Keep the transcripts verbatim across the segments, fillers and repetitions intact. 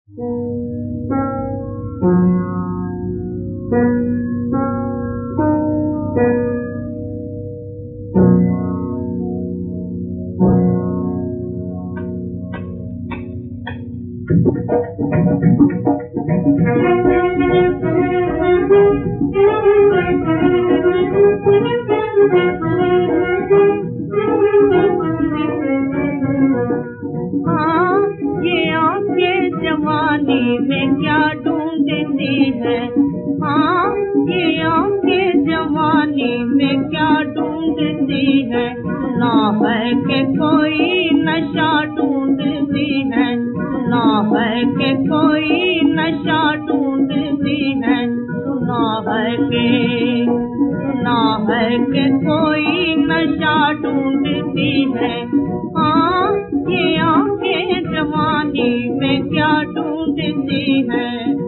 जवानी में क्या ढूंढती है, हाँ ये आंखें जवानी में क्या ढूंढती है। सुना है कि कोई नशा ढूंढती है, सुना है कि कोई नशा ढूंढती है, सुना है कि सुना है कि कोई नशा ढूंढती है। हाँ ये आंखें जवानी में क्या ढूंढती है।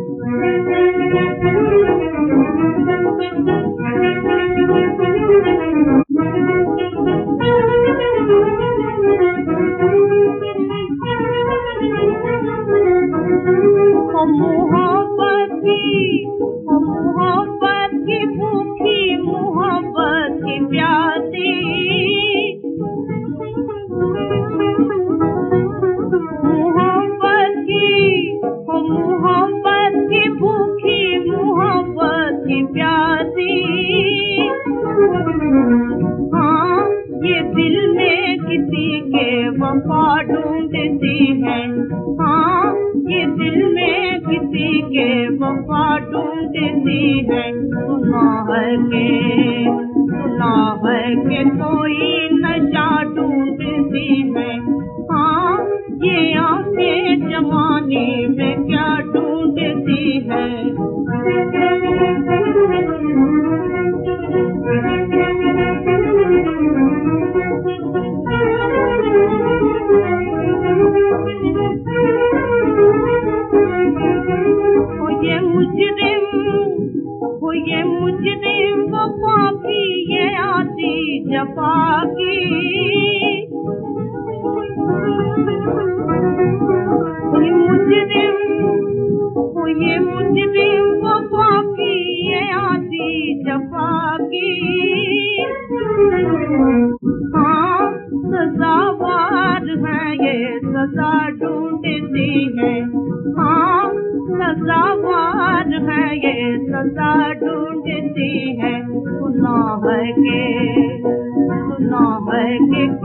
मोहब्बत की मोहब्बत की भूखी मोहब्बत की प्यासी, मोहब्बत की मोहब्बत की भूखी मोहब्बत की प्यासी। हाँ ये दिल में किसी के वफा ढूंढती है, हाँ ये दिल में किसी के वफा ढूंढती है। सुना है कि सुना है कि कोई नशा ढूंढती है। हाँ ये आंखें जवानी में क्या ढूंढती है। ये मुजरिम वो ये मुजरिम वफा की ये आती जफा की, ये मुजरिम वो ये मुजरिम वफा की ये आती जफा की। हाँ सजावार है ये सजा ढूंढती है, हाँ सजावार है ये सजा ढूंढती है। सुना है कि सुना है कि